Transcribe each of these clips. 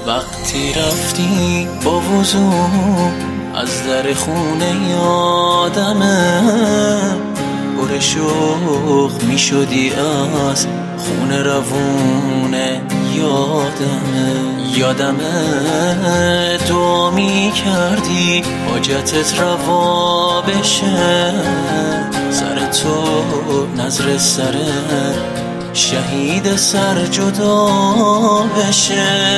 وقتی رفتی با وضوح از در خونه یادمه، پر شوق می شدی از خونه روونه یادمه دعا می کردی حاجتت روا بشه، سر تو نظر سر شهید سر جدا بشه.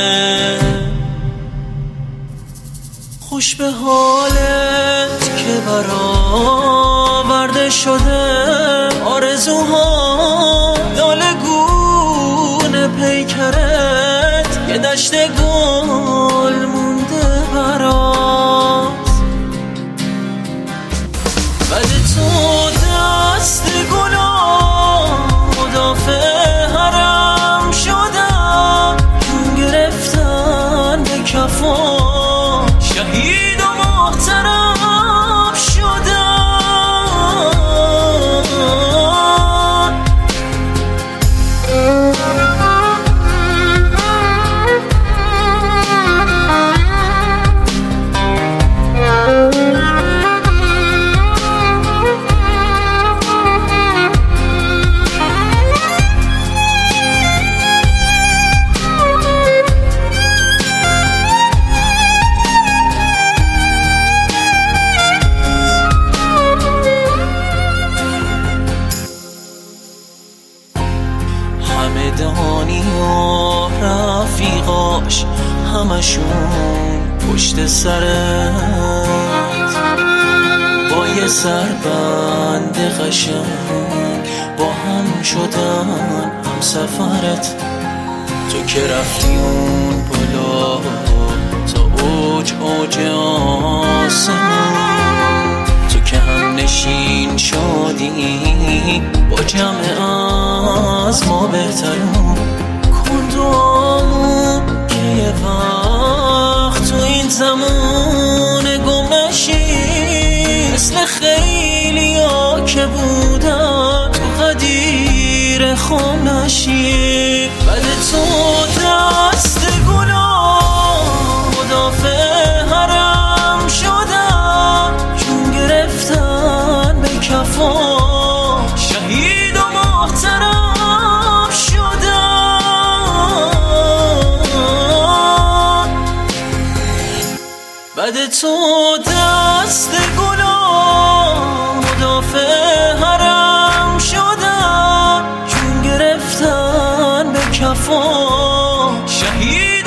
خوش به حالت که برآورده شده آرزوها، لاله گونه پیکرت یه دشت گل مونده برات. بعد تو دست گلام مدافع حرم شدم، جون گرفتن به کفا شهید و محترم شدم. همدانی و رفیقاش همشون پشت سرت، با یه سربند قشنگ با هم شدن هم سفرت. تو که رفتی اون بالا تا اوج آسمون، تو که هم نشین شدی با جمع از ما بهترون. کن دعامون که یه وقت تو این زمان گم نشی، مثل خیلی ها که بودن تو قدیر خم نشی. بعد تو دست گلام مدافع حرم شدم، جون گرفتن به کفا شهید و محترم شدم. بعد تو دست گلام مدافع حرم شدم، جون گرفتن به کفا شهید